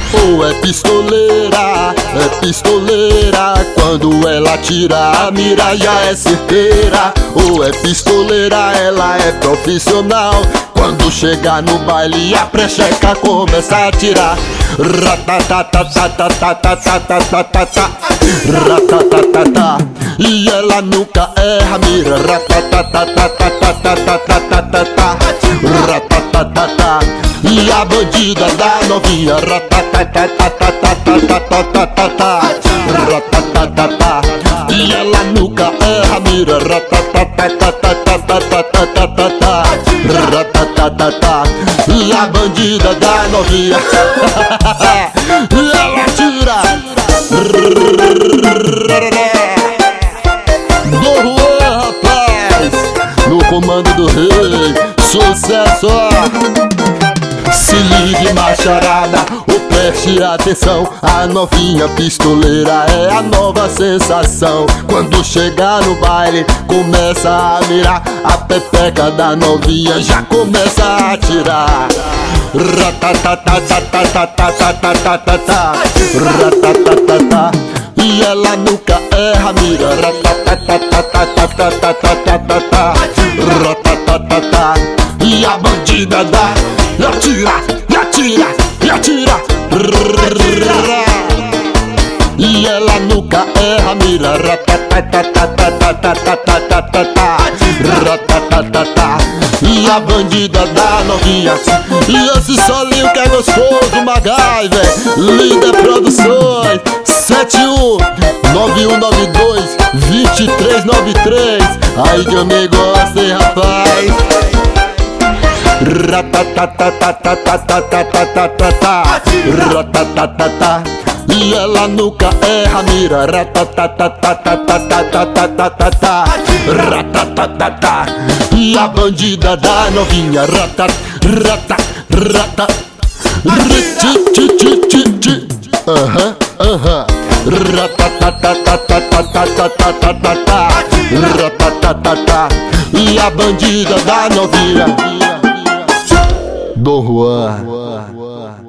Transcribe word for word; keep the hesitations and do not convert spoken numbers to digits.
Ou é pistoleira, é pistoleira. Quando ela tira a mira já é certeira. Ou é pistoleira, ela é profissional. Quando chegar no baile a precheca começa a atirar. Ratatatatatatatatatatatata, ratatatatata. E ela nunca erra a mira. Ratatatatatatatatata, ratatatata. E a bandida da novinha. Ratatatatatatatatata, ratatatata. E ela nunca erra a mira. Ratatatatatatatatata, ratatatata. E a bandida da novinha. E ela tira. Do Juan, rapaz, no comando do rei, sucesso. Se ligue, macharada, ou preste atenção. A novinha pistoleira é a nova sensação. Quando chegar no baile, começa a mirar. A pepeca da novinha já começa a atirar. Ratatatatatatatatatatatata, ratatatata. E ela nunca erra a mira. Ratatatatatatatatata, ratatatata. E a bandida dá e atira, e atira, e atira. E ela nunca erra a mira. Ratatatatatatatatata, ratatatata. E a bandida da novinha. E esse solinho que é gostoso, MacGyver, Líder Produções. Sete um nove um nove dois dois três nove três. Aí que eu me gosto, hein, rapaz. Ratatatatatatatatata, ratatatata. E ela nunca erra a mira. Ratatatatatatatatata, ratatatata. E a bandida da novinha. Ratat, ratat, ratat. Ritititititi. Aham, aham. Ratatatatatatatatata, ratatatata. E a bandida da novinha. Dom Juan.